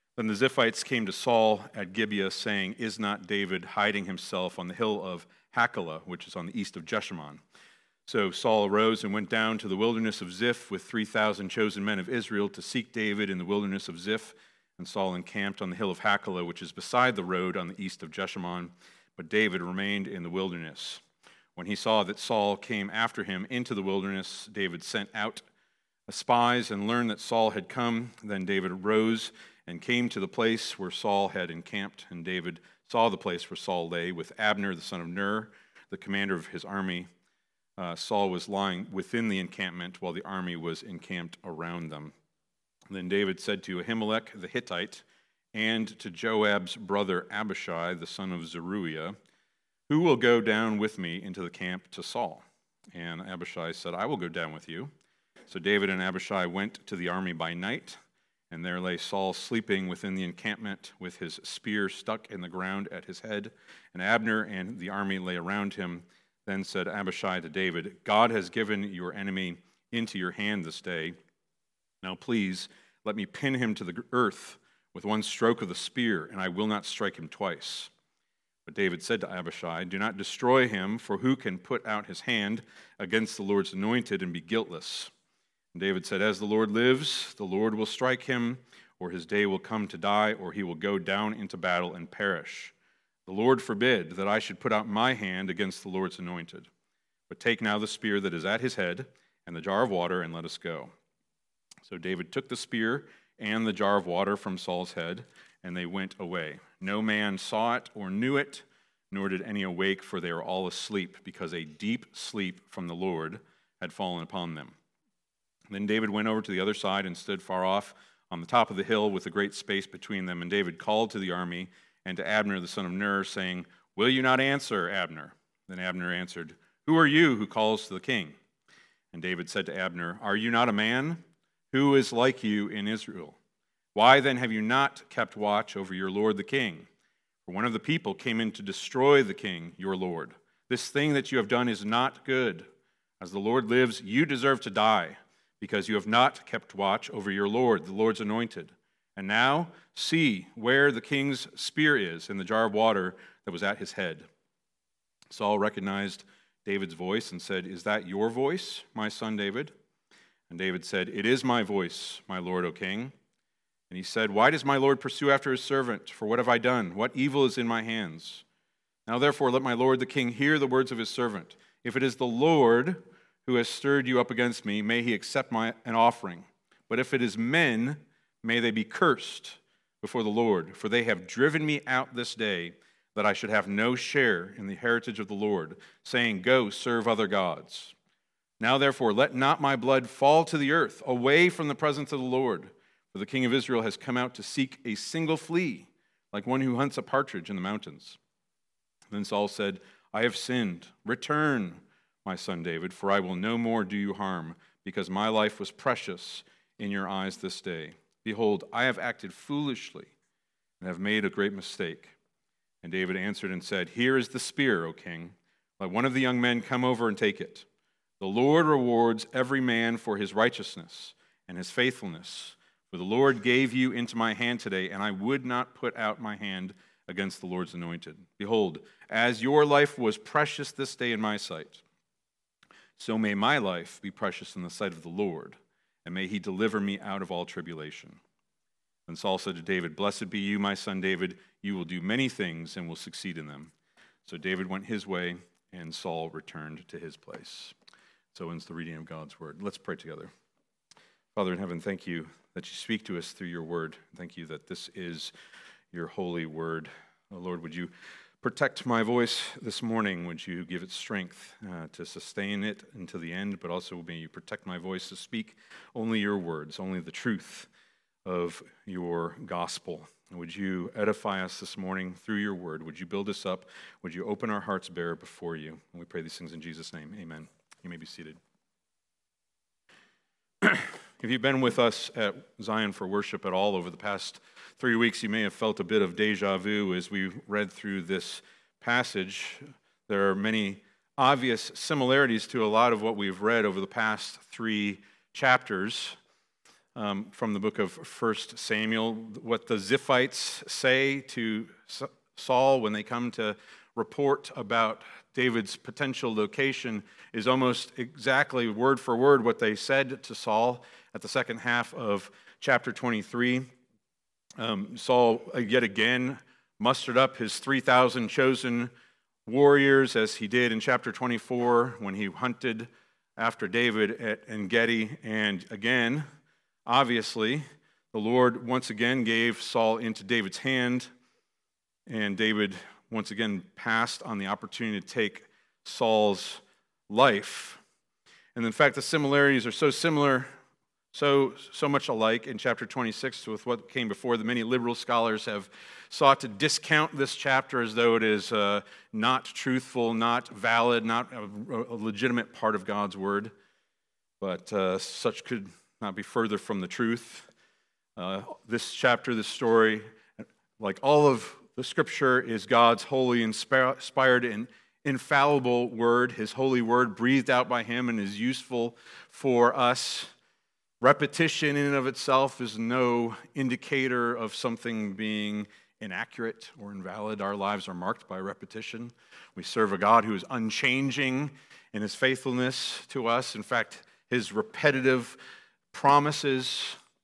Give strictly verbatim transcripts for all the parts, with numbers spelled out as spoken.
Then the Ziphites came to Saul at Gibeah, saying, "Is not David hiding himself on the hill of Hachilah, which is on the east of Jeshimon?" So Saul arose and went down to the wilderness of Ziph with three thousand chosen men of Israel to seek David in the wilderness of Ziph. And Saul encamped on the hill of Hachilah, which is beside the road on the east of Jeshimon. But David remained in the wilderness. When he saw that Saul came after him into the wilderness, David sent out spies and learned that Saul had come. Then David rose and came to the place where Saul had encamped. And David saw the place where Saul lay with Abner, the son of Ner, the commander of his army. Uh, Saul was lying within the encampment while the army was encamped around them. Then David said to Ahimelech the Hittite and to Joab's brother Abishai, the son of Zeruiah, "Who will go down with me into the camp to Saul?" And Abishai said, "I will go down with you." So David and Abishai went to the army by night, and there lay Saul sleeping within the encampment with his spear stuck in the ground at his head, and Abner and the army lay around him. Then said Abishai to David, "God has given your enemy into your hand this day. Now please let me pin him to the earth with one stroke of the spear, and I will not strike him twice." But David said to Abishai, "Do not destroy him, for who can put out his hand against the Lord's anointed and be guiltless?" And David said, "As the Lord lives, the Lord will strike him, or his day will come to die, or he will go down into battle and perish. The Lord forbid that I should put out my hand against the Lord's anointed. But take now the spear that is at his head and the jar of water, and let us go." So David took the spear and the jar of water from Saul's head, and they went away. No man saw it or knew it, nor did any awake, for they were all asleep, because a deep sleep from the Lord had fallen upon them. Then David went over to the other side and stood far off on the top of the hill with a great space between them. And David called to the army and to Abner the son of Ner, saying, "Will you not answer, Abner?" Then Abner answered, "Who are you who calls to the king?" And David said to Abner, "Are you not a man? Who is like you in Israel? Why then have you not kept watch over your lord the king? For one of the people came in to destroy the king, your lord. This thing that you have done is not good. As the Lord lives, you deserve to die, because you have not kept watch over your lord, the Lord's anointed. And now see where the king's spear is in the jar of water that was at his head." Saul recognized David's voice and said, "Is that your voice, my son David?" And David said, "It is my voice, my lord, O king." And he said, "Why does my lord pursue after his servant? For what have I done? What evil is in my hands? Now therefore let my lord the king hear the words of his servant. If it is the Lord who has stirred you up against me, may he accept my an offering. But if it is men, may they be cursed before the Lord, for they have driven me out this day, that I should have no share in the heritage of the Lord, saying, 'Go, serve other gods.' Now therefore let not my blood fall to the earth, away from the presence of the Lord, for the king of Israel has come out to seek a single flea, like one who hunts a partridge in the mountains." Then Saul said, "I have sinned. Return, my son David, for I will no more do you harm, because my life was precious in your eyes this day. Behold, I have acted foolishly and have made a great mistake." And David answered and said, "Here is the spear, O king. Let one of the young men come over and take it. The Lord rewards every man for his righteousness and his faithfulness. For the Lord gave you into my hand today, and I would not put out my hand against the Lord's anointed. Behold, as your life was precious this day in my sight, so may my life be precious in the sight of the Lord, and may he deliver me out of all tribulation." And Saul said to David, "Blessed be you, my son David. You will do many things and will succeed in them." So David went his way, and Saul returned to his place. So ends the reading of God's word. Let's pray together. Father in heaven, thank you that you speak to us through your word. Thank you that this is your holy word. Oh, Lord, would you protect my voice this morning? Would you give it strength uh, to sustain it until the end, but also may you protect my voice to speak only your words, only the truth of your gospel. And would you edify us this morning through your word? Would you build us up? Would you open our hearts bare before you? And we pray these things in Jesus' name. Amen. You may be seated. If you've been with us at Zion for worship at all over the past three weeks, you may have felt a bit of deja vu as we read through this passage. There are many obvious similarities to a lot of what we've read over the past three chapters. um, from the book of First Samuel, what the Ziphites say to Saul when they come to report about David's potential location is almost exactly word for word what they said to Saul at the second half of chapter twenty-three. Um, Saul, uh, yet again, mustered up his three thousand chosen warriors, as he did in chapter twenty-four when he hunted after David at En-gedi. And again, obviously, the Lord once again gave Saul into David's hand, and David once again passed on the opportunity to take Saul's life. And in fact, the similarities are so similar, so so much alike in chapter twenty-six with what came before that many liberal scholars have sought to discount this chapter as though it is uh, not truthful, not valid, not a, a legitimate part of God's word. But uh, such could not be further from the truth. Uh, this chapter, this story, like all of the Scripture, is God's holy, inspired, and infallible word, his holy word breathed out by him and is useful for us. Repetition in and of itself is no indicator of something being inaccurate or invalid. Our lives are marked by repetition. We serve a God who is unchanging in his faithfulness to us. In fact, his repetitive promises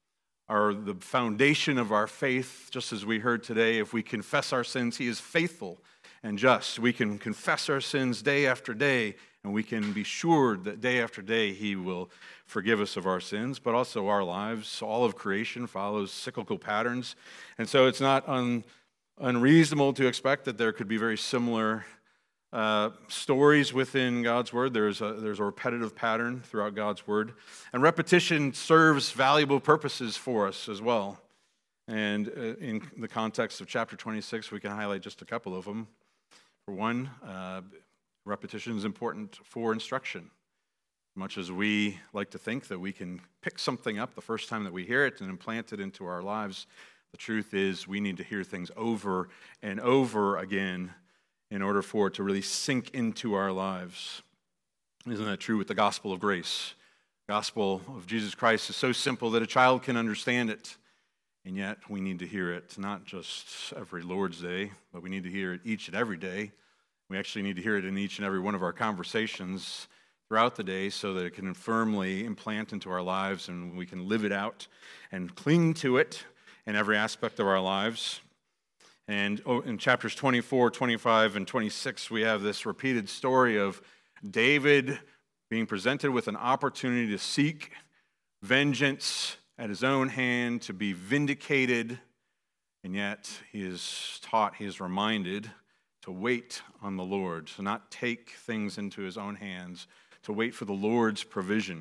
are the foundation of our faith, just as we heard today. If we confess our sins, he is faithful and just. We can confess our sins day after day, and we can be sure that day after day he will forgive us of our sins, but also our lives. All of creation follows cyclical patterns, and so it's not un, unreasonable to expect that there could be very similar uh, stories within God's Word. There's a, there's a repetitive pattern throughout God's Word, and repetition serves valuable purposes for us as well. And uh, in the context of chapter twenty-six, we can highlight just a couple of them. For one, uh, repetition is important for instruction. Much as we like to think that we can pick something up the first time that we hear it and implant it into our lives, the truth is we need to hear things over and over again in order for it to really sink into our lives. Isn't that true with the gospel of grace? The gospel of Jesus Christ is so simple that a child can understand it, and yet we need to hear it not just every Lord's Day, but we need to hear it each and every day. We actually need to hear it in each and every one of our conversations throughout the day so that it can firmly implant into our lives and we can live it out and cling to it in every aspect of our lives. And in chapters twenty-four, twenty-five, and twenty-six, we have this repeated story of David being presented with an opportunity to seek vengeance at his own hand, to be vindicated, and yet he is taught, he is reminded to wait on the Lord, to not take things into his own hands, to wait for the Lord's provision.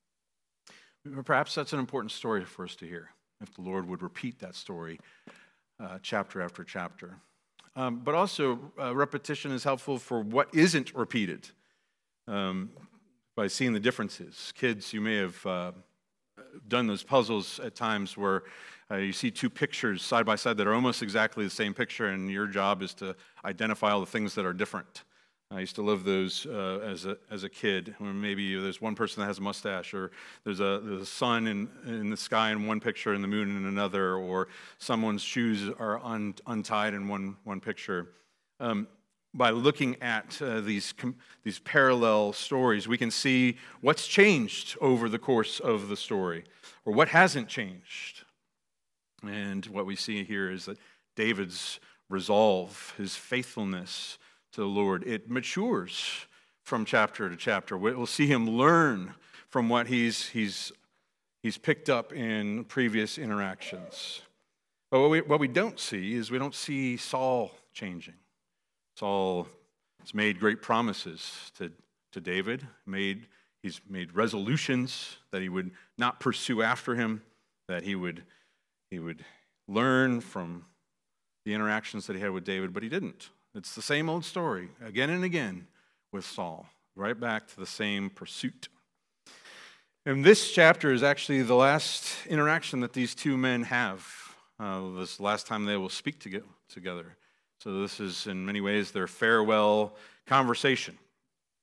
Perhaps that's an important story for us to hear, if the Lord would repeat that story uh, chapter after chapter. Um, but also, uh, repetition is helpful for what isn't repeated, um, by seeing the differences. Kids, you may have uh, done those puzzles at times where uh, you see two pictures side by side that are almost exactly the same picture, and your job is to identify all the things that are different. I used to love those uh, as a as a kid. When maybe there's one person that has a mustache, or there's a, there's a sun in, in the sky in one picture and the moon in another, or someone's shoes are un, untied in one one picture. Um, by looking at uh, these com- these parallel stories, we can see what's changed over the course of the story, or what hasn't changed. And what we see here is that David's resolve, his faithfulness to the Lord, it matures from chapter to chapter. We'll see him learn from what he's he's he's picked up in previous interactions. But what we, what we don't see is we don't see Saul changing. Saul has made great promises to, to David. Made he's made resolutions that he would not pursue after him, that he would he would learn from the interactions that he had with David, but he didn't. It's the same old story again and again with Saul, right back to the same pursuit. And this chapter is actually the last interaction that these two men have. Uh, this is the last time they will speak to together. So this is in many ways their farewell conversation.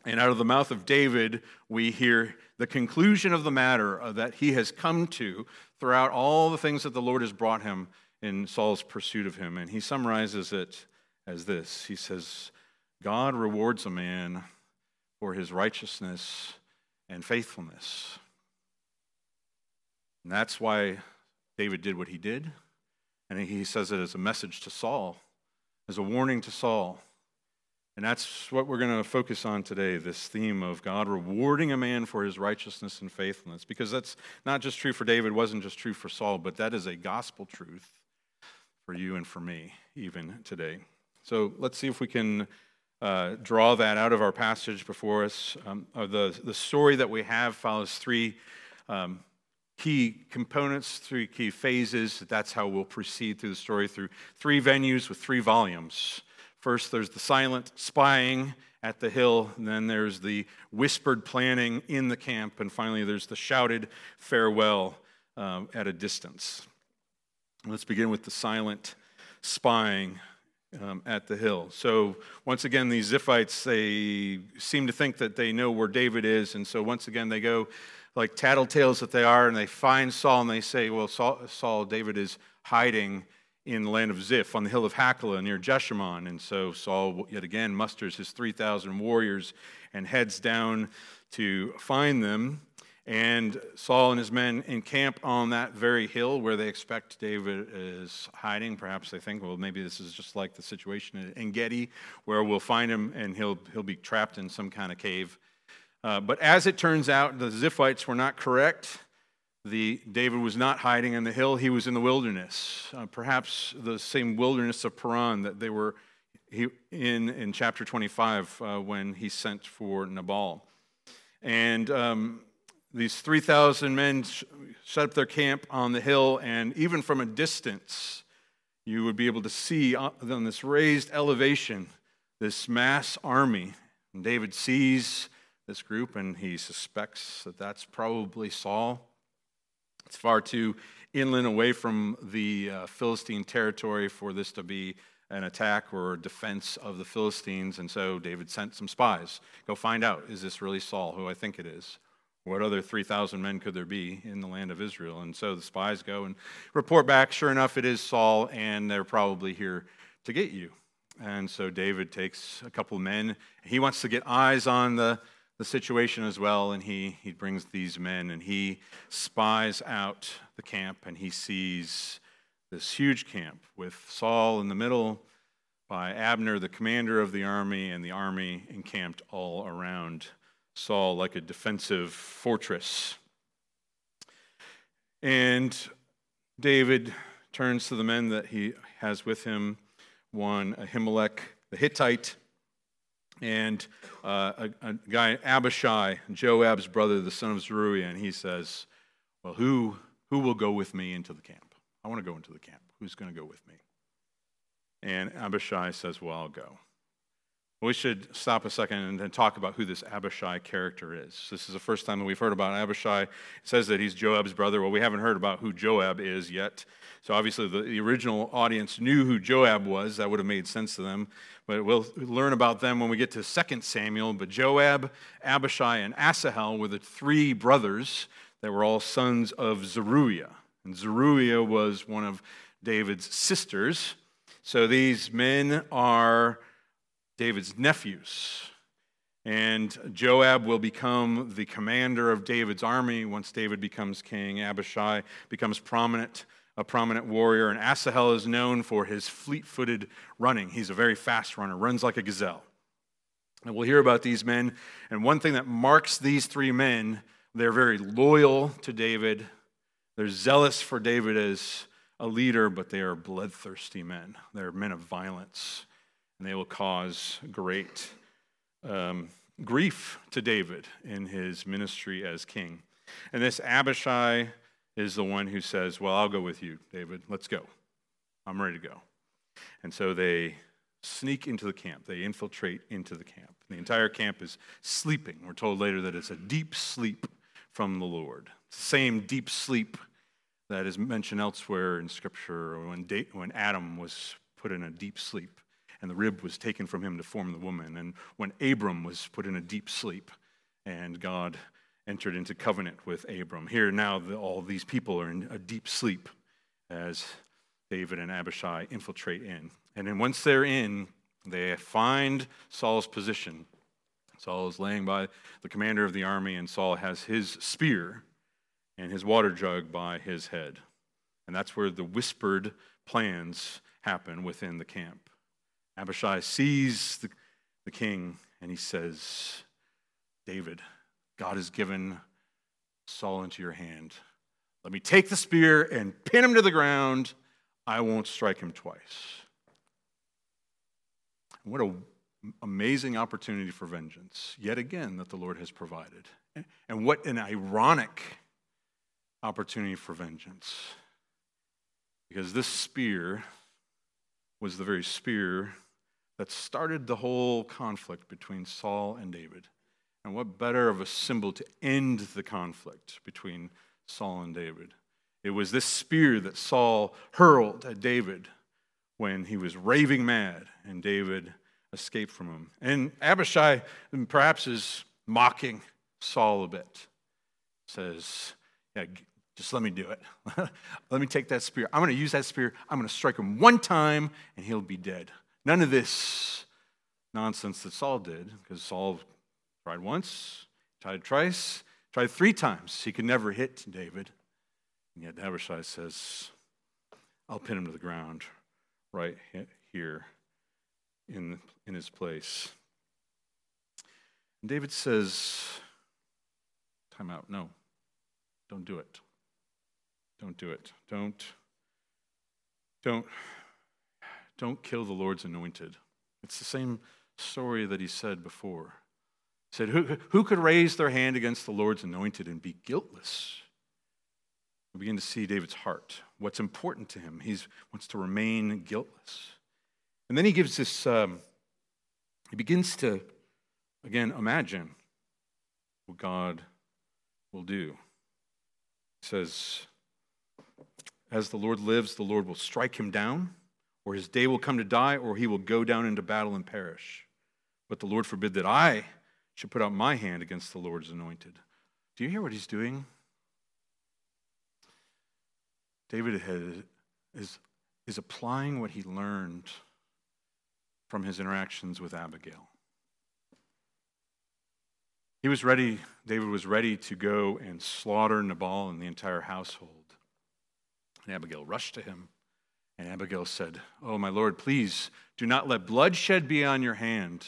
And out of the mouth of David, we hear the conclusion of the matter that he has come to throughout all the things that the Lord has brought him in Saul's pursuit of him. And he summarizes it as this. He says, God rewards a man for his righteousness and faithfulness. And that's why David did what he did. And he says it as a message to Saul, as a warning to Saul. And that's what we're going to focus on today, this theme of God rewarding a man for his righteousness and faithfulness. Because that's not just true for David, wasn't just true for Saul, but that is a gospel truth for you and for me, even today. So let's see if we can uh, draw that out of our passage before us. Um, uh, the, the story that we have follows three um, key components, three key phases. That's how we'll proceed through the story, through three venues with three volumes. First, there's the silent spying at the hill, and then there's the whispered planning in the camp, and finally there's the shouted farewell um, at a distance. Let's begin with the silent spying um, at the hill. So once again, these Ziphites, they seem to think that they know where David is, and so once again they go like tattletales that they are, and they find Saul, and they say, well, Saul, Saul David is hiding in the land of Ziph, on the hill of Hachilah near Jeshimon. And so Saul, yet again, musters his three thousand warriors and heads down to find them. And Saul and his men encamp on that very hill where they expect David is hiding. Perhaps they think, well, maybe this is just like the situation in En-Gedi, where we'll find him and he'll, he'll be trapped in some kind of cave. Uh, but as it turns out, the Ziphites were not correct. The, David was not hiding in the hill, he was in the wilderness, uh, perhaps the same wilderness of Paran that they were he, in in chapter twenty-five uh, when he sent for Nabal. And um, these three thousand men sh- set up their camp on the hill, and even from a distance, you would be able to see on this raised elevation this mass army. And David sees this group, and he suspects that that's probably Saul. It's far too inland away from the uh, Philistine territory for this to be an attack or defense of the Philistines, and so David sent some spies. Go find out, is this really Saul, who I think it is? What other three thousand men could there be in the land of Israel? And so the spies go and report back, sure enough, it is Saul, and they're probably here to get you. And so David takes a couple of men. He wants to get eyes on the the situation as well, and he, he brings these men, and he spies out the camp, and he sees this huge camp with Saul in the middle, by Abner, the commander of the army, and the army encamped all around Saul like a defensive fortress. And David turns to the men that he has with him, one Ahimelech the Hittite, and uh, a, a guy, Abishai, Joab's brother, the son of Zeruiah, and he says, well, who who will go with me into the camp? I want to go into the camp. Who's going to go with me? And Abishai says, well, I'll go. We should stop a second and, and talk about who this Abishai character is. This is the first time that we've heard about Abishai. It says that he's Joab's brother. Well, we haven't heard about who Joab is yet. So obviously the, the original audience knew who Joab was. That would have made sense to them. But we'll learn about them when we get to Second Samuel. But Joab, Abishai, and Asahel were the three brothers that were all sons of Zeruiah. And Zeruiah was one of David's sisters. So these men are David's nephews. And Joab will become the commander of David's army once David becomes king. Abishai becomes prominent, a prominent warrior. And Asahel is known for his fleet-footed running. He's a very fast runner, runs like a gazelle. And we'll hear about these men. And one thing that marks these three men, they're very loyal to David. They're zealous for David as a leader, but they are bloodthirsty men. They're men of violence. And they will cause great um, grief to David in his ministry as king. And this Abishai is the one who says, well, I'll go with you, David. Let's go. I'm ready to go. And so they sneak into the camp. They infiltrate into the camp. The entire camp is sleeping. We're told later that it's a deep sleep from the Lord. It's the same deep sleep that is mentioned elsewhere in Scripture when, when Adam was put in a deep sleep. and the rib was taken from him to form the woman. And when Abram was put in a deep sleep, and God entered into covenant with Abram. Here now the, all these people are in a deep sleep as David and Abishai infiltrate in. And then once they're in, they find Saul's position. Saul is laying by the commander of the army, and Saul has his spear and his water jug by his head. And that's where the whispered plans happen within the camp. Abishai sees the, the king, and he says, David, God has given Saul into your hand. Let me take the spear and pin him to the ground. I won't strike him twice. What an amazing opportunity for vengeance, yet again, that the Lord has provided. And what an ironic opportunity for vengeance. Because this spear was the very spear that started the whole conflict between Saul and David. And what better of a symbol to end the conflict between Saul and David? It was this spear that Saul hurled at David when he was raving mad, and David escaped from him. And Abishai perhaps is mocking Saul a bit. Says, yeah, just let me do it. Let me take that spear. I'm going to use that spear. I'm going to strike him one time, and he'll be dead. None of this nonsense that Saul did, because Saul tried once, tried twice, tried three times. He could never hit David. And yet Abishai says, I'll pin him to the ground right here in, in his place. And David says, time out. No, don't do it. Don't do it. Don't, don't, don't kill the Lord's anointed. It's the same story that he said before. He said, who, who could raise their hand against the Lord's anointed and be guiltless? We begin to see David's heart, what's important to him. He wants to remain guiltless. And then he gives this, um, he begins to, again, imagine what God will do. He says, as the Lord lives, the Lord will strike him down, or his day will come to die, or he will go down into battle and perish. But the Lord forbid that I should put out my hand against the Lord's anointed. Do you hear what he's doing? David had, is, is applying what he learned from his interactions with Abigail. He was ready, David was ready to go and slaughter Nabal and the entire household. And Abigail rushed to him, and Abigail said, oh, my Lord, please do not let bloodshed be on your hand.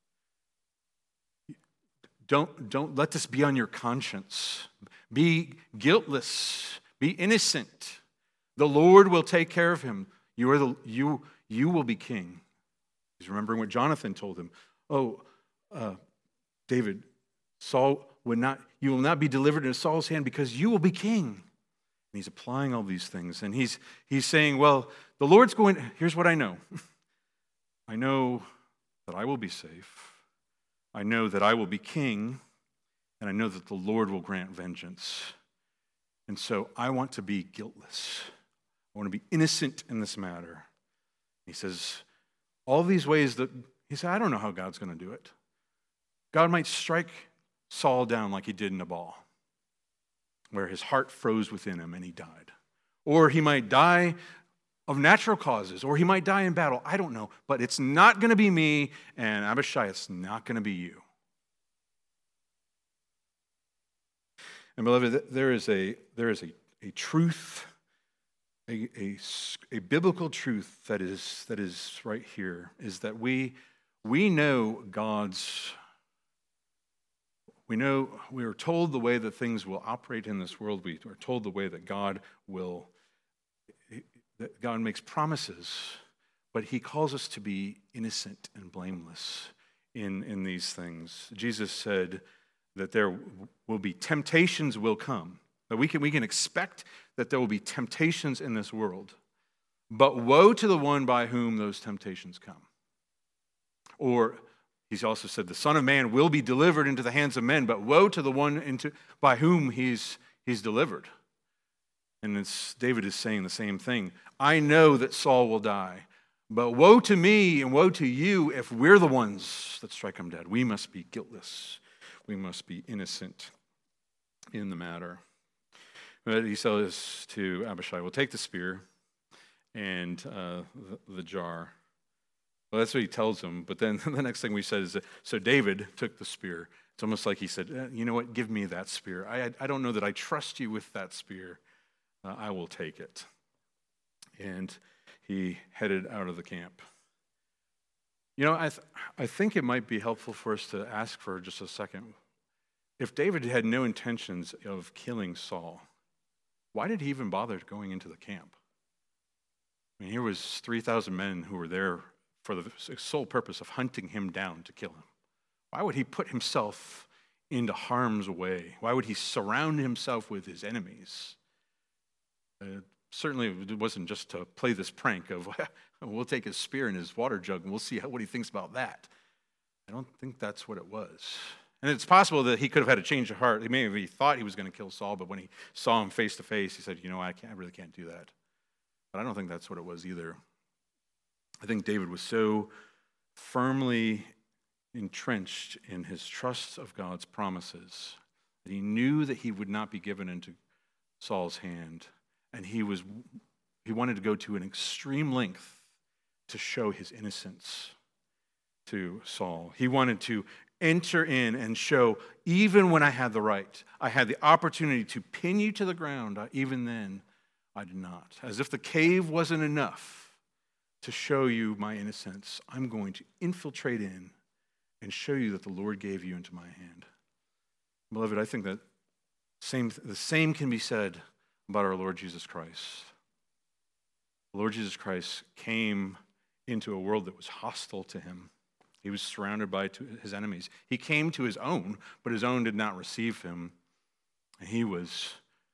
Don't, don't let this be on your conscience. Be guiltless. Be innocent. The Lord will take care of him. You are the you you will be king. He's remembering what Jonathan told him. Oh, uh, David, Saul would not. You will not be delivered into Saul's hand because you will be king. And he's applying all these things, and he's he's saying, well, the Lord's going. Here's what I know. I know that I will be safe. I know that I will be king, and I know that the Lord will grant vengeance. And so I want to be guiltless. I want to be innocent in this matter. He says, all these ways that, he said, I don't know how God's going to do it. God might strike Saul down like he did Nabal, where his heart froze within him and he died. Or he might die of natural causes, or he might die in battle. I don't know, but it's not going to be me, and Abishai, it's not going to be you. And beloved, there is a there is a, a truth, a, a, a biblical truth that is that is right here, is that we we know God's, we know, we are told the way that things will operate in this world. We are told the way that God will, that God makes promises, but he calls us to be innocent and blameless in, in these things. Jesus said that there will be temptations will come. That we can, we can expect that there will be temptations in this world. But woe to the one by whom those temptations come. Or he's also said the Son of Man will be delivered into the hands of men, but woe to the one into, by whom he's, he's delivered. And it's, David is saying the same thing. I know that Saul will die. But woe to me and woe to you if we're the ones that strike him dead. We must be guiltless. We must be innocent in the matter. But he says to Abishai, well, take the spear and uh, the, the jar. Well, that's what he tells him. But then the next thing we said is, that, so David took the spear. It's almost like he said, eh, you know what, give me that spear. I, I don't know that I trust you with that spear. Uh, I will take it. And he headed out of the camp. You know, I, th- I think it might be helpful for us to ask for just a second. If David had no intentions of killing Saul, why did he even bother going into the camp? I mean, here was three thousand men who were there for the sole purpose of hunting him down to kill him. Why would he put himself into harm's way? Why would he surround himself with his enemies? Uh, certainly it wasn't just to play this prank of, we'll take his spear and his water jug and we'll see how, what he thinks about that. I don't think that's what it was. And it's possible that he could have had a change of heart. He may have he thought he was going to kill Saul, but when he saw him face to face, he said, you know, I, can't, I really can't do that. But I don't think that's what it was either. I think David was so firmly entrenched in his trust of God's promises that he knew that he would not be given into Saul's hand, and he was he wanted to go to an extreme length to show his innocence to Saul. He wanted to enter in and show, even when I had the right, I had the opportunity to pin you to the ground, even then I did not. As if the cave wasn't enough to show you my innocence, I'm going to infiltrate in and show you that the Lord gave you into my hand. Beloved, I think that same, the same can be said about our Lord Jesus Christ. The Lord Jesus Christ came into a world that was hostile to him. He was surrounded by his enemies. He came to his own, but his own did not receive him. And he was,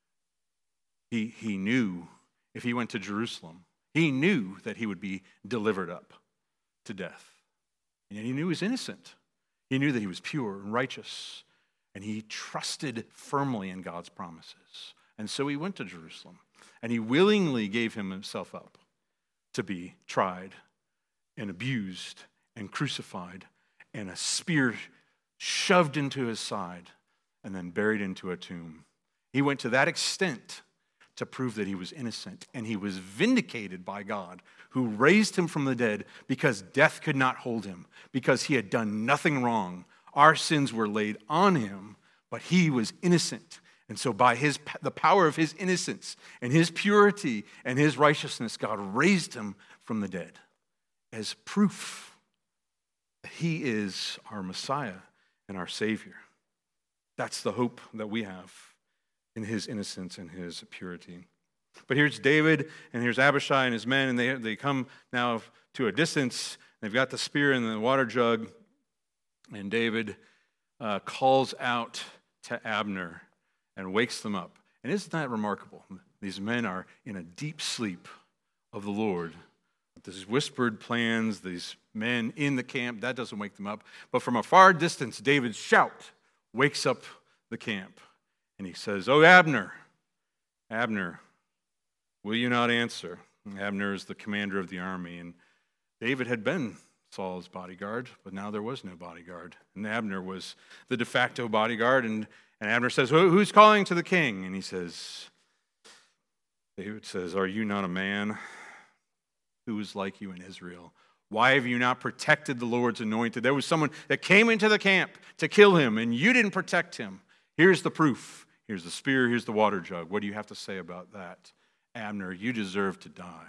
he, he knew if he went to Jerusalem, he knew that he would be delivered up to death. And yet he knew he was innocent. He knew that he was pure and righteous. And he trusted firmly in God's promises. And so he went to Jerusalem. And he willingly gave himself up to be tried and abused and crucified and a spear shoved into his side and then buried into a tomb. He went to that extent to prove that he was innocent, and he was vindicated by God, who raised him from the dead because death could not hold him, because he had done nothing wrong. Our sins were laid on him, but he was innocent. And so by his the power of his innocence and his purity and his righteousness, God raised him from the dead as proof that he is our Messiah and our Savior. That's the hope that we have in his innocence and his purity. But here's David, and here's Abishai and his men, and they, they come now to a distance. They've got the spear and the water jug, and David uh, calls out to Abner and wakes them up. And isn't that remarkable? These men are in a deep sleep of the Lord. These whispered plans, these men in the camp, that doesn't wake them up. But from a far distance, David's shout wakes up the camp. And he says, "Oh, Abner, Abner, will you not answer?" And Abner is the commander of the army. And David had been Saul's bodyguard, but now there was no bodyguard. And Abner was the de facto bodyguard. And, and Abner says, "Who's calling to the king?" And he says, David says, "Are you not a man who is like you in Israel? Why have you not protected the Lord's anointed? There was someone that came into the camp to kill him, and you didn't protect him. Here's the proof. Here's the spear. Here's the water jug. What do you have to say about that? Abner, you deserve to die."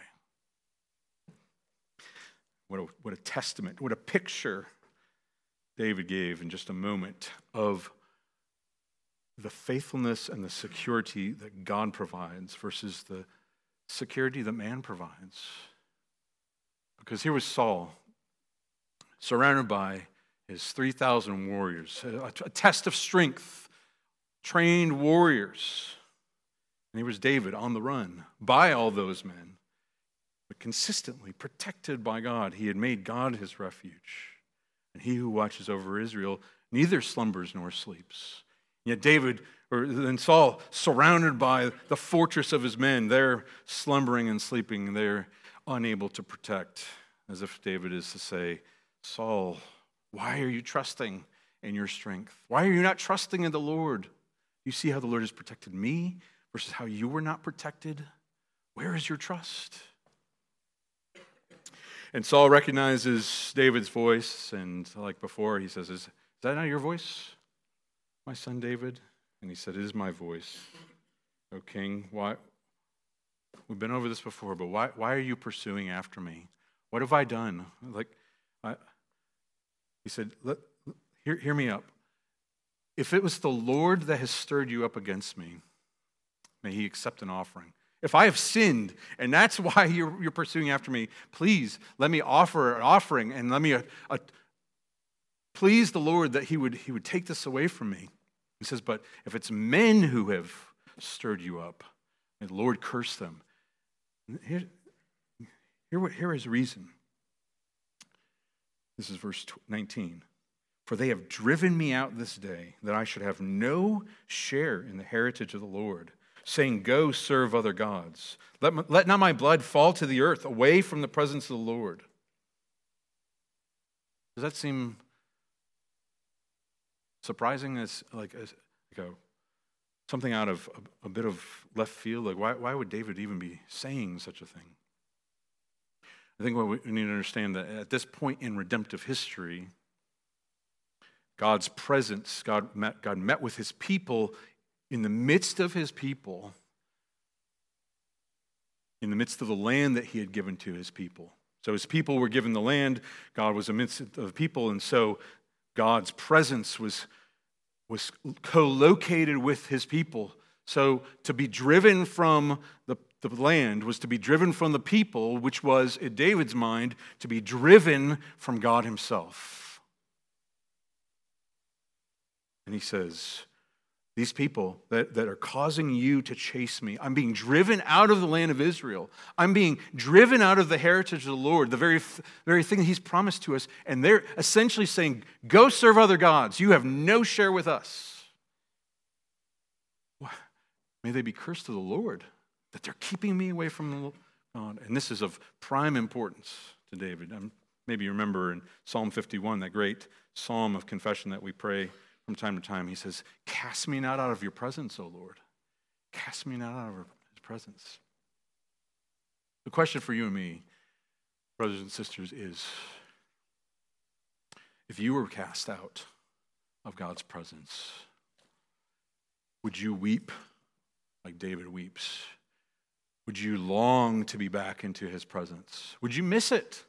What a, what a testament, what a picture David gave in just a moment of the faithfulness and the security that God provides versus the security that man provides. Because here was Saul, surrounded by his three thousand warriors, a, a test of strength, trained warriors. And here was David on the run by all those men, but consistently protected by God. He had made God his refuge. And he who watches over Israel neither slumbers nor sleeps. Yet David, or then Saul, surrounded by the fortress of his men, they're slumbering and sleeping. They're unable to protect as if David is to say, Saul, why are you trusting in your strength? Why are you not trusting in the Lord? You see how the Lord has protected me versus how you were not protected? Where is your trust? And Saul recognizes David's voice, and like before, he says, is, is that not your voice, my son David? And he said, it is my voice, O king. Why? We've been over this before, but why, why are you pursuing after me? What have I done? Like, I, he said, Let, hear, hear me up. If it was the Lord that has stirred you up against me, may he accept an offering. If I have sinned, and that's why you're, you're pursuing after me, please let me offer an offering, and let me a, a, please the Lord that he would, he would take this away from me. He says, but if it's men who have stirred you up, may the Lord curse them. Here, here, here is reason. This is verse nineteen. For they have driven me out this day, that I should have no share in the heritage of the Lord, saying, go serve other gods. Let, my, let not my blood fall to the earth, away from the presence of the Lord. Does that seem surprising as like, as, like a, something out of a, a bit of left field? Like, why, why would David even be saying such a thing? I think what we need to understand that at this point in redemptive history, God's presence, God met, God met with his people in the midst of his people, in the midst of the land that he had given to his people. So his people were given the land, God was amidst of the people, and so God's presence was, was co-located with his people. So to be driven from the, the land was to be driven from the people, which was, in David's mind, to be driven from God himself. And he says, these people that, that are causing you to chase me, I'm being driven out of the land of Israel. I'm being driven out of the heritage of the Lord, the very, very thing that he's promised to us. And they're essentially saying, go serve other gods. You have no share with us. May they be cursed to the Lord, that they're keeping me away from God. And this is of prime importance to David. Um, maybe you remember in Psalm fifty-one, that great psalm of confession that we pray from time to time. He says, cast me not out of your presence, O Lord. Cast me not out of his presence. The question for you and me, brothers and sisters, is if you were cast out of God's presence, would you weep like David weeps? Would you long to be back into his presence? Would you miss it?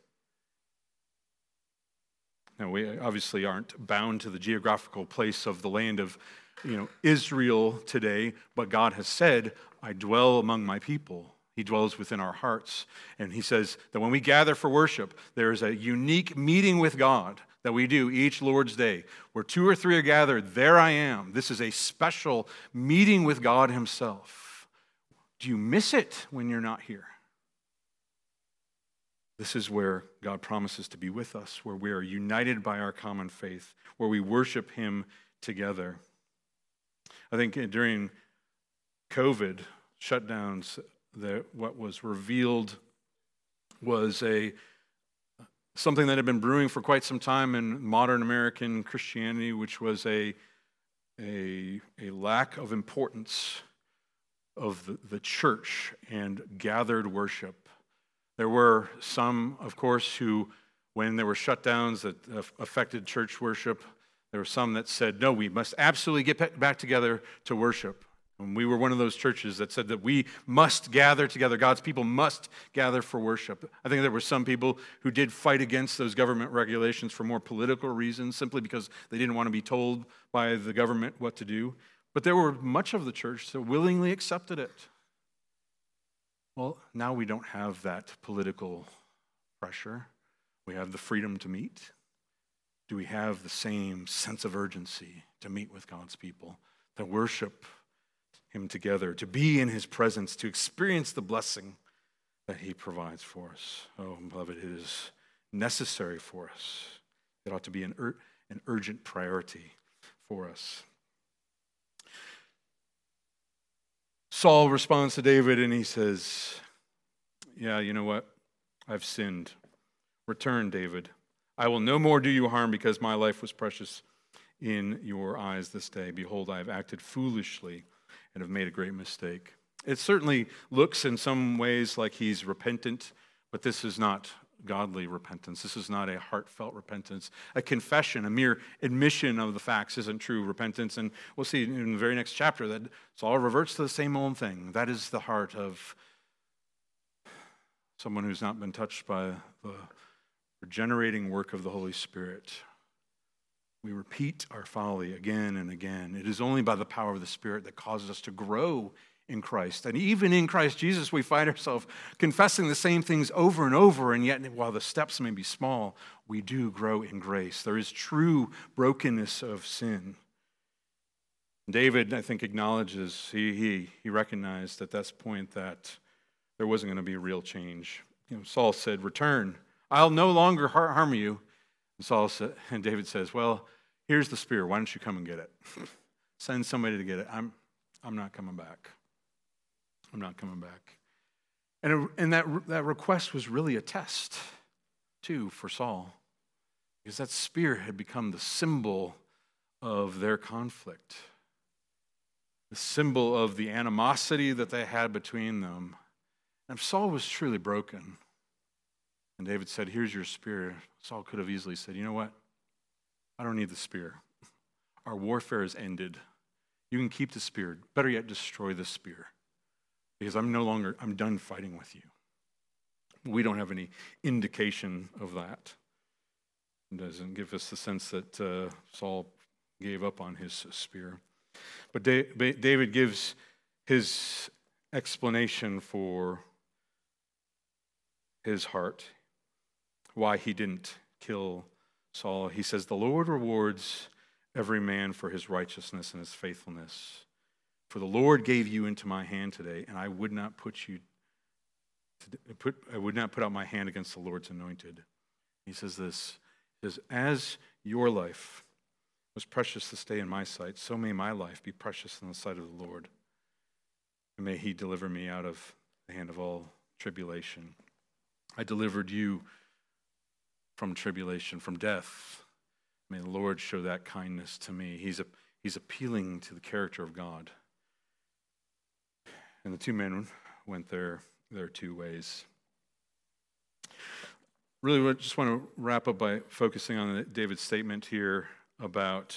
Now, we obviously aren't bound to the geographical place of the land of, you know, Israel today, but God has said, I dwell among my people. He dwells within our hearts. And he says that when we gather for worship, there is a unique meeting with God that we do each Lord's Day. Where two or three are gathered, there I am. This is a special meeting with God himself. Do you miss it when you're not here? This is where God promises to be with us, where we are united by our common faith, where we worship him together. I think during COVID shutdowns, that what was revealed was a something that had been brewing for quite some time in modern American Christianity, which was a, a, a lack of importance of the, the church and gathered worship. There were some, of course, who, when there were shutdowns that affected church worship, there were some that said, no, we must absolutely get back together to worship. And we were one of those churches that said that we must gather together. God's people must gather for worship. I think there were some people who did fight against those government regulations for more political reasons, simply because they didn't want to be told by the government what to do. But there were much of the church that willingly accepted it. Well, now we don't have that political pressure. We have the freedom to meet. Do we have the same sense of urgency to meet with God's people, to worship him together, to be in his presence, to experience the blessing that he provides for us? Oh, beloved, it is necessary for us. It ought to be an, ur- an urgent priority for us. Saul responds to David and he says, yeah, you know what? I've sinned. Return, David. I will no more do you harm because my life was precious in your eyes this day. Behold, I have acted foolishly and have made a great mistake. It certainly looks in some ways like he's repentant, but this is not godly repentance. This is not a heartfelt repentance. A confession, a mere admission of the facts isn't true repentance. And we'll see in the very next chapter that Saul reverts to the same old thing. That is the heart of someone who's not been touched by the regenerating work of the Holy Spirit. We repeat our folly again and again. It is only by the power of the Spirit that causes us to grow in Christ. And even in Christ Jesus, we find ourselves confessing the same things over and over, and yet while the steps may be small, we do grow in grace. There is true brokenness of sin. David, I think, acknowledges, he, he, he recognized at this point that there wasn't going to be real change. You know, Saul said, return. I'll no longer harm you. And Saul said, and David says, well, here's the spear. Why don't you come and get it? Send somebody to get it. I'm, I'm not coming back. I'm not coming back. And, it, and that, that request was really a test, too, for Saul. Because that spear had become the symbol of their conflict. The symbol of the animosity that they had between them. And if Saul was truly broken, and David said, here's your spear, Saul could have easily said, you know what? I don't need the spear. Our warfare is ended. You can keep the spear. Better yet, destroy the spear. Because I'm no longer, I'm done fighting with you. We don't have any indication of that. It doesn't give us the sense that uh, Saul gave up on his spear. But David gives his explanation for his heart, why he didn't kill Saul. He says, the Lord rewards every man for his righteousness and his faithfulness. For the Lord gave you into my hand today, and I would not put you to put I would not put out my hand against the Lord's anointed. He says this, he says, as your life was precious this day in my sight, so may my life be precious in the sight of the Lord. And may he deliver me out of the hand of all tribulation. I delivered you from tribulation, from death. May the Lord show that kindness to me. He's a, he's appealing to the character of God. And the two men went their, their two ways. Really, I just want to wrap up by focusing on David's statement here about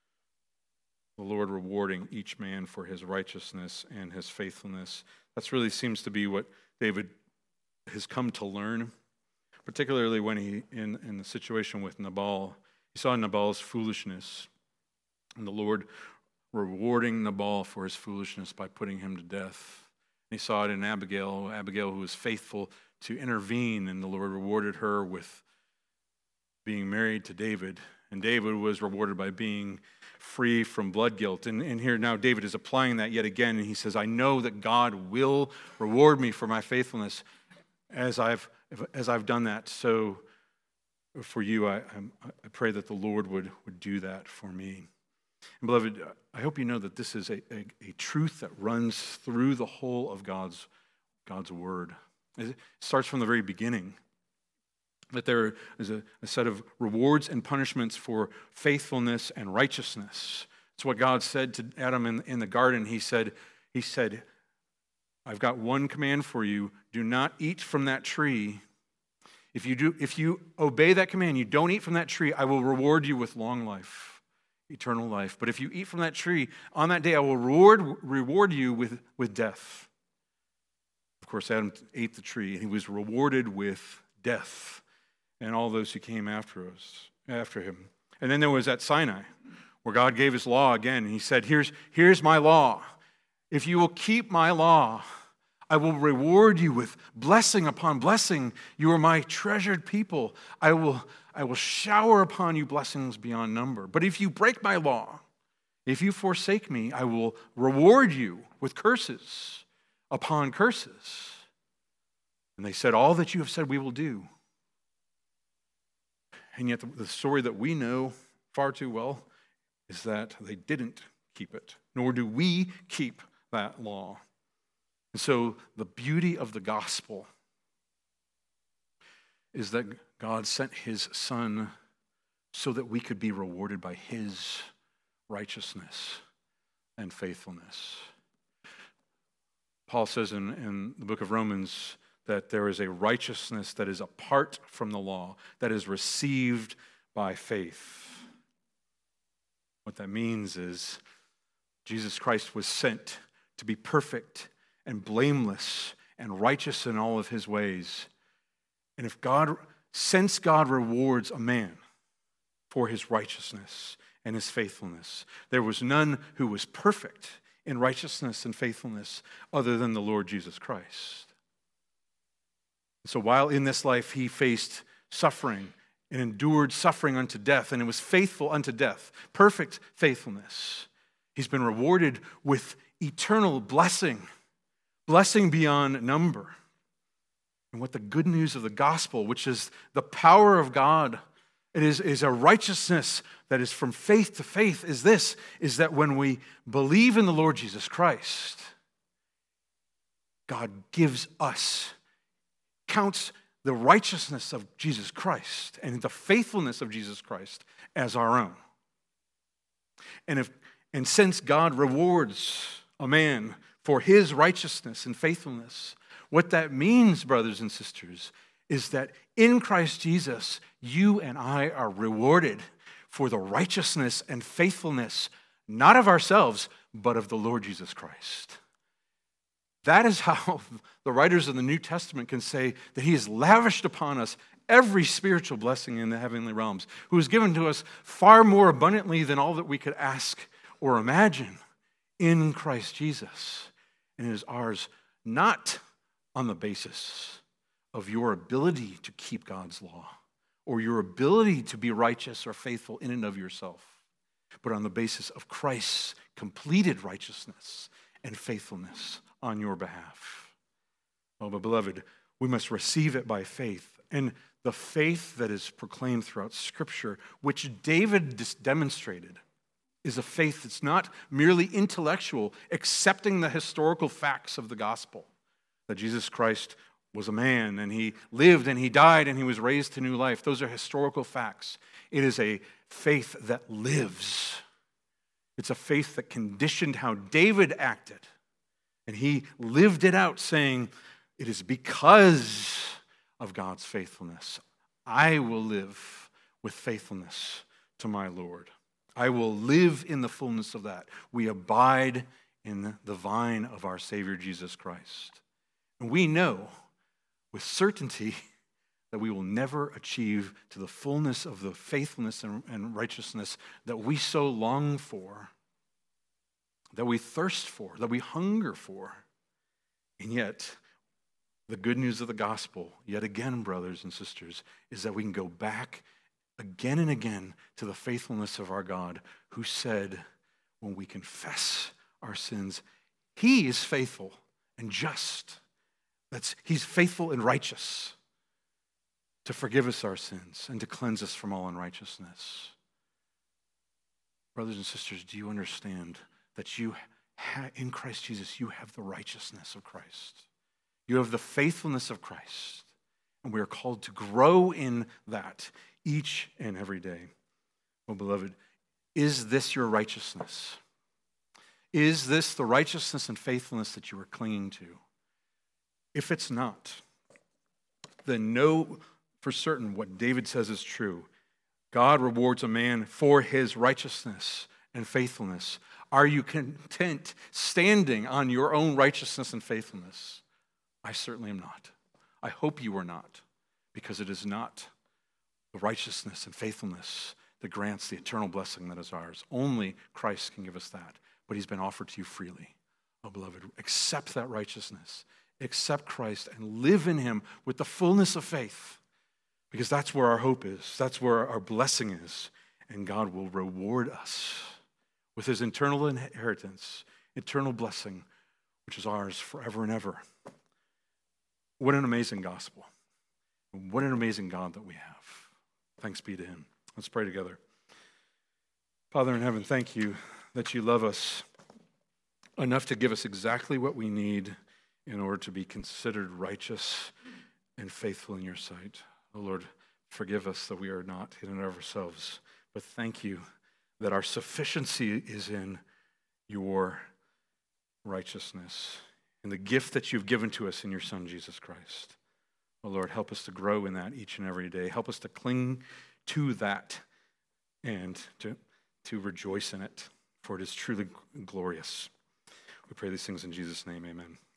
the Lord rewarding each man for his righteousness and his faithfulness. That really seems to be what David has come to learn, particularly when he, in, in the situation with Nabal, he saw Nabal's foolishness, and the Lord rewarding Nabal for his foolishness by putting him to death. And he saw it in Abigail, Abigail who was faithful to intervene, and the Lord rewarded her with being married to David. And David was rewarded by being free from blood guilt. And, and here now David is applying that yet again, and he says, I know that God will reward me for my faithfulness as I've as I've done that. So for you, I, I pray that the Lord would, would do that for me. And beloved, I hope you know that this is a, a, a truth that runs through the whole of God's, God's word. It starts from the very beginning. That there is a, a set of rewards and punishments for faithfulness and righteousness. It's what God said to Adam in, in the garden. He said, he said, I've got one command for you. Do not eat from that tree. If you do, if you obey that command, you don't eat from that tree, I will reward you with long life, eternal life. But if you eat from that tree, on that day I will reward, reward you with, with death. Of course, Adam ate the tree, and he was rewarded with death, and all those who came after us, after him. And then there was at Sinai, where God gave his law again, and he said, here's, here's my law. If you will keep my law, I will reward you with blessing upon blessing. You are my treasured people. I will, I will shower upon you blessings beyond number. But if you break my law, if you forsake me, I will reward you with curses upon curses. And they said, all that you have said we will do. And yet the story that we know far too well is that they didn't keep it, nor do we keep that law. And so the beauty of the gospel is that God sent his Son so that we could be rewarded by his righteousness and faithfulness. Paul says in, in the book of Romans that there is a righteousness that is apart from the law, that is received by faith. What that means is Jesus Christ was sent to be perfect and blameless and righteous in all of his ways. And if God, since God rewards a man for his righteousness and his faithfulness, there was none who was perfect in righteousness and faithfulness other than the Lord Jesus Christ. So while in this life he faced suffering and endured suffering unto death, and it was faithful unto death, perfect faithfulness, he's been rewarded with eternal blessing, blessing beyond number. And what the good news of the gospel, which is the power of God, it is, is a righteousness that is from faith to faith, is this, is that when we believe in the Lord Jesus Christ, God gives us, counts the righteousness of Jesus Christ and the faithfulness of Jesus Christ as our own. And if and since God rewards a man for his righteousness and faithfulness, what that means, brothers and sisters, is that in Christ Jesus, you and I are rewarded for the righteousness and faithfulness, not of ourselves, but of the Lord Jesus Christ. That is how the writers of the New Testament can say that he has lavished upon us every spiritual blessing in the heavenly realms, who has given to us far more abundantly than all that we could ask or imagine in Christ Jesus. And it is ours not on the basis of your ability to keep God's law or your ability to be righteous or faithful in and of yourself, but on the basis of Christ's completed righteousness and faithfulness on your behalf. Oh, but beloved, we must receive it by faith. And the faith that is proclaimed throughout Scripture, which David demonstrated, is a faith that's not merely intellectual, accepting the historical facts of the gospel, that Jesus Christ was a man, and he lived, and he died, and he was raised to new life. Those are historical facts. It is a faith that lives. It's a faith that conditioned how David acted, and he lived it out, saying, it is because of God's faithfulness I will live with faithfulness to my Lord. I will live in the fullness of that. We abide in the vine of our Savior Jesus Christ. And we know with certainty that we will never achieve to the fullness of the faithfulness and, and righteousness that we so long for, that we thirst for, that we hunger for. And yet, the good news of the gospel, yet again, brothers and sisters, is that we can go back again and again to the faithfulness of our God, who said, when we confess our sins, he is faithful and just. That's, he's faithful and righteous to forgive us our sins and to cleanse us from all unrighteousness. Brothers and sisters, do you understand that you ha- in Christ Jesus, you have the righteousness of Christ? You have the faithfulness of Christ, and we are called to grow in that each and every day. Oh, beloved, is this your righteousness? Is this the righteousness and faithfulness that you are clinging to? If it's not, then know for certain what David says is true. God rewards a man for his righteousness and faithfulness. Are you content standing on your own righteousness and faithfulness? I certainly am not. I hope you are not, because it is not the righteousness and faithfulness that grants the eternal blessing that is ours. Only Christ can give us that, but he's been offered to you freely. Oh, beloved, accept that righteousness. Accept Christ and live in him with the fullness of faith, because that's where our hope is. That's where our blessing is, and God will reward us with his eternal inheritance, eternal blessing, which is ours forever and ever. What an amazing gospel. What an amazing God that we have. Thanks be to him. Let's pray together. Father in heaven, thank you that you love us enough to give us exactly what we need in order to be considered righteous and faithful in your sight. Oh Lord, forgive us that we are not in and of ourselves, but thank you that our sufficiency is in your righteousness and the gift that you've given to us in your Son, Jesus Christ. Oh Lord, help us to grow in that each and every day. Help us to cling to that and to, to rejoice in it, for it is truly glorious. We pray these things in Jesus' name, amen.